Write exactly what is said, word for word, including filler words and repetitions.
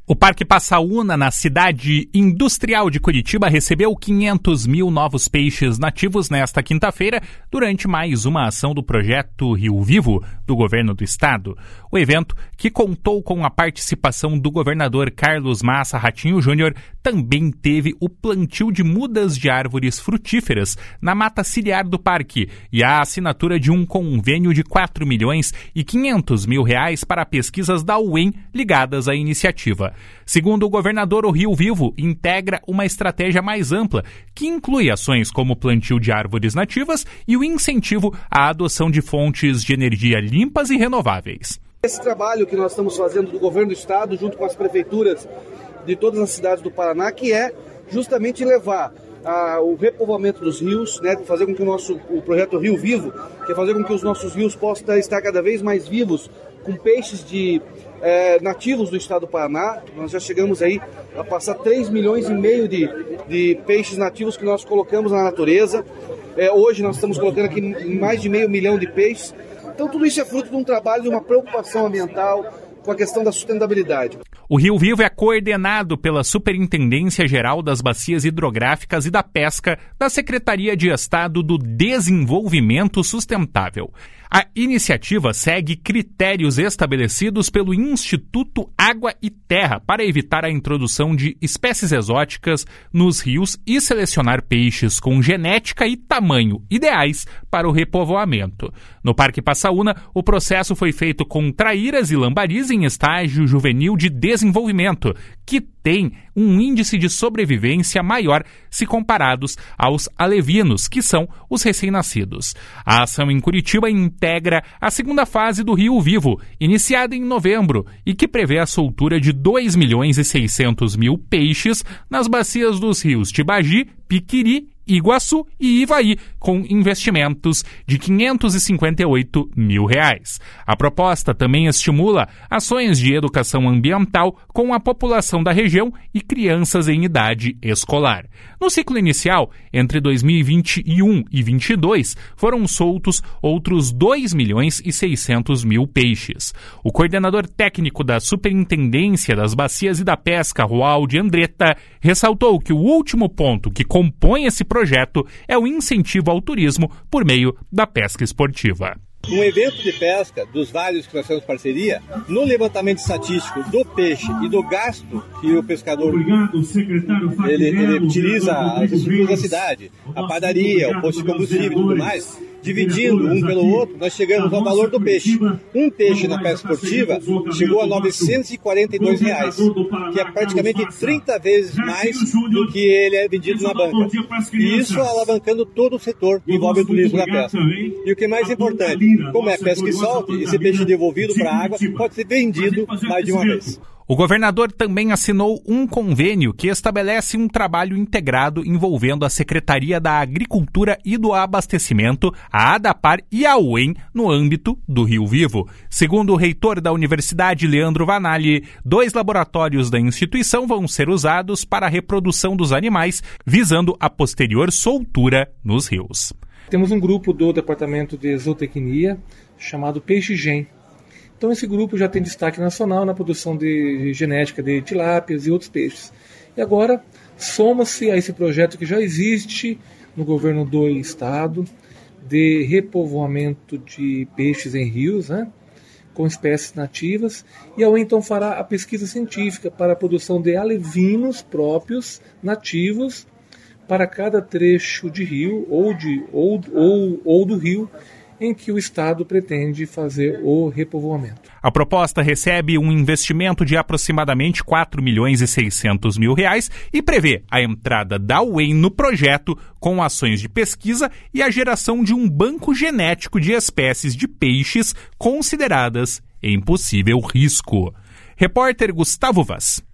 O Parque Passaúna, na cidade industrial de Curitiba, recebeu quinhentos mil novos peixes nativos nesta quinta-feira, durante mais uma ação do projeto Rio Vivo, do governo do estado. O evento, que contou com a participação do governador Carlos Massa Ratinho Júnior, também teve o plantio de mudas de árvores frutíferas na mata ciliar do parque e a assinatura de um convênio de quatro milhões e quinhentos mil reais para pesquisas da U E M ligadas à iniciativa. Segundo o governador, o Rio Vivo integra uma estratégia mais ampla, que inclui ações como o plantio de árvores nativas e o incentivo à adoção de fontes de energia limpas e renováveis. Esse trabalho que nós estamos fazendo do governo do estado, junto com as prefeituras de todas as cidades do Paraná, que é justamente levar ah, o repovoamento dos rios, né, fazer com que o nosso o projeto Rio Vivo, que é fazer com que os nossos rios possam estar cada vez mais vivos, com peixes de É, nativos do estado do Paraná. Nós já chegamos aí a passar três milhões e meio de, de peixes nativos que nós colocamos na natureza. É, hoje nós estamos colocando aqui mais de meio milhão de peixes. Então tudo isso é fruto de um trabalho, de uma preocupação ambiental com a questão da sustentabilidade. O Rio Vivo é coordenado pela Superintendência Geral das Bacias Hidrográficas e da Pesca da Secretaria de Estado do Desenvolvimento Sustentável. A iniciativa segue critérios estabelecidos pelo Instituto Água e Terra para evitar a introdução de espécies exóticas nos rios e selecionar peixes com genética e tamanho ideais para o repovoamento. No Parque Passaúna, o processo foi feito com traíras e lambaris em estágio juvenil de desenvolvimento, que tem um índice de sobrevivência maior se comparados aos alevinos, que são os recém-nascidos. A ação em Curitiba integra a segunda fase do Rio Vivo, iniciada em novembro, e que prevê a soltura de dois milhões e seiscentos mil peixes nas bacias dos rios Tibagi, Piquiri, Iguaçu e Ivaí, com investimentos de quinhentos e cinquenta e oito mil reais. A proposta também estimula ações de educação ambiental com a população da região e crianças em idade escolar. No ciclo inicial, entre dois mil e vinte e um e vinte e dois, foram soltos outros dois milhões e seiscentos mil peixes. O coordenador técnico da Superintendência das Bacias e da Pesca, Roaldi Andretta, ressaltou que o último ponto que compõe esse projeto é o incentivo ao turismo por meio da pesca esportiva. Um evento de pesca, dos vários que nós temos parceria, no levantamento estatístico do peixe e do gasto que o pescador Obrigado, ele, ele utiliza as estruturas da cidade, a padaria, o posto de combustível e tudo mais, dividindo um pelo outro, nós chegamos ao valor do peixe. Um peixe na pesca esportiva chegou a novecentos e quarenta e dois reais, que é praticamente trinta vezes mais do que ele é vendido na banca. E isso alavancando todo o setor que envolve o turismo da pesca. E o que é mais importante, como é pesca e solte, esse peixe devolvido para a água pode ser vendido mais de uma vez. O governador também assinou um convênio que estabelece um trabalho integrado envolvendo a Secretaria da Agricultura e do Abastecimento, a ADAPAR e a U E M no âmbito do Rio Vivo. Segundo o reitor da Universidade, Leandro Vanali, dois laboratórios da instituição vão ser usados para a reprodução dos animais, visando a posterior soltura nos rios. Temos um grupo do Departamento de Zootecnia chamado PeixeGen. Então esse grupo já tem destaque nacional na produção de genética de tilápias e outros peixes. E agora soma-se a esse projeto que já existe no governo do estado de repovoamento de peixes em rios, né, com espécies nativas, e a U E M então fará a pesquisa científica para a produção de alevinos próprios nativos para cada trecho de rio ou, de, ou, ou, ou do rio em que o Estado pretende fazer o repovoamento. A proposta recebe um investimento de aproximadamente quatro milhões e seiscentos mil reais e prevê a entrada da U E M no projeto com ações de pesquisa e a geração de um banco genético de espécies de peixes consideradas em possível risco. Repórter Gustavo Vaz.